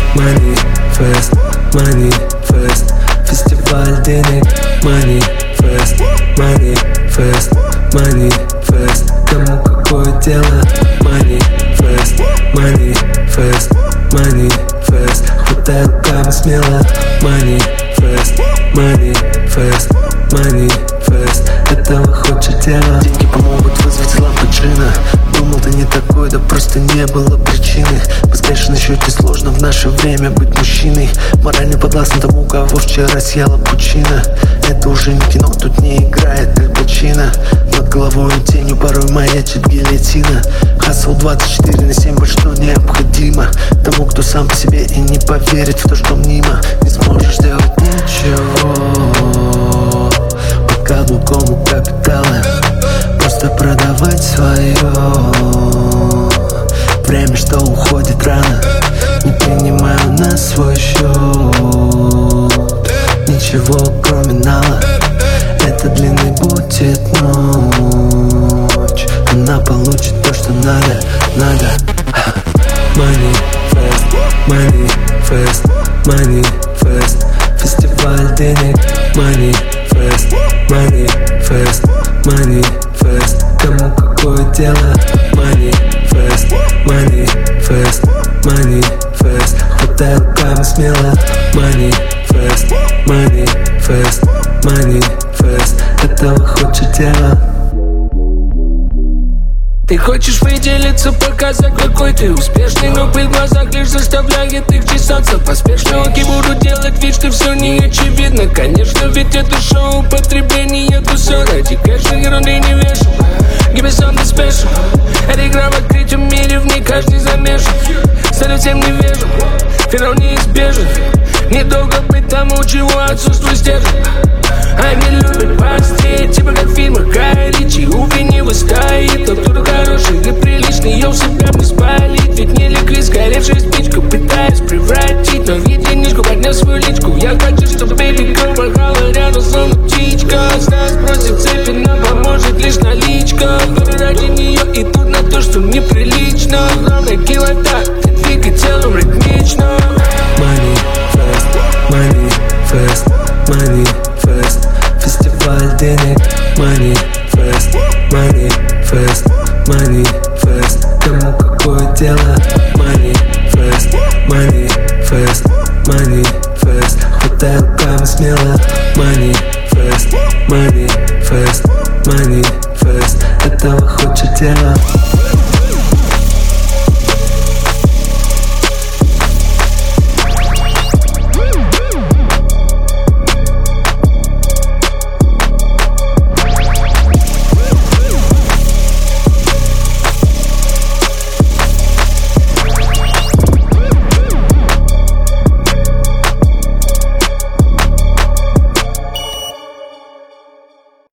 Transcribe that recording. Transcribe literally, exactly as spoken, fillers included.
money fest, money fest. Фестиваль денег, money fest, money fest, money fest. Кому какое дело, money fest, money fest, money fest. Хватай руками смело, money fest, money fest, money fest. Этого хочет тело. Деньги помогут вызвать лампочина. Думал, ты не такой, да просто не было причины. Пускай на счете сложно в наше время быть мужчиной. Морально подвластен тому, кого вчера съела пучина. Это уже не кино, тут не играет Аль Пачино. Над головой тенью порой маячит гильотина. Хасл двадцать четыре на семь, вот что необходимо тому, кто сам по себе и не поверит в то, что мнимо. Не сможешь сделать ничего под каблуком у капитала. Просто продавать свое время, что уходит рано. Не принимаю на свой счет ничего, кроме нала. Это длинный будет ночь. Она получит то, что надо, надо. Money fest, money fest, money fest. Фестиваль денег, money fest, money fest, money fest. Кому какое дело, money fest, money fest, money fest. Хватай руками смело, money fest, money fest, money fest. Этого хочет тело. Ты хочешь выделиться, показать, какой ты успешный, но при глазах лишь заставляет их чесаться поспешно. Руки будут делать вид, что все не очевидно. Конечно, ведь это шоу употребление, то все ради кэша. Ерунды не вешу, give me something special. Это игра в открытом мире, в ней каждый замешан. Стану всем невежим, финал неизбежен. Недолго быть тому, чего отсутствует стержень. Они любят постеть, типа как в фильмах Гая Ричи. Увы, не выстоит, тот, кто хороший и приличный. Ее в себя не спалить, ведь не ликвид, сгоревшая спичка. Пытаюсь превратить, но в единичку поднял свою личку. Я хочу, чтобы baby girl порхала рядом со мной птичка. Стас просит цепи, нам поможет лишь наличка. Горы ради нее идут на то, что неприлично. Главное килотак, ты двигай телом ритмично. Money fest, money fest, money fest. Фестиваль денег, money fest, money fest, money fest. Кому какое дело, money fest, money fest, money fest. Хватай руками смело, money fest, money fest, money fest. Этого хочет тело.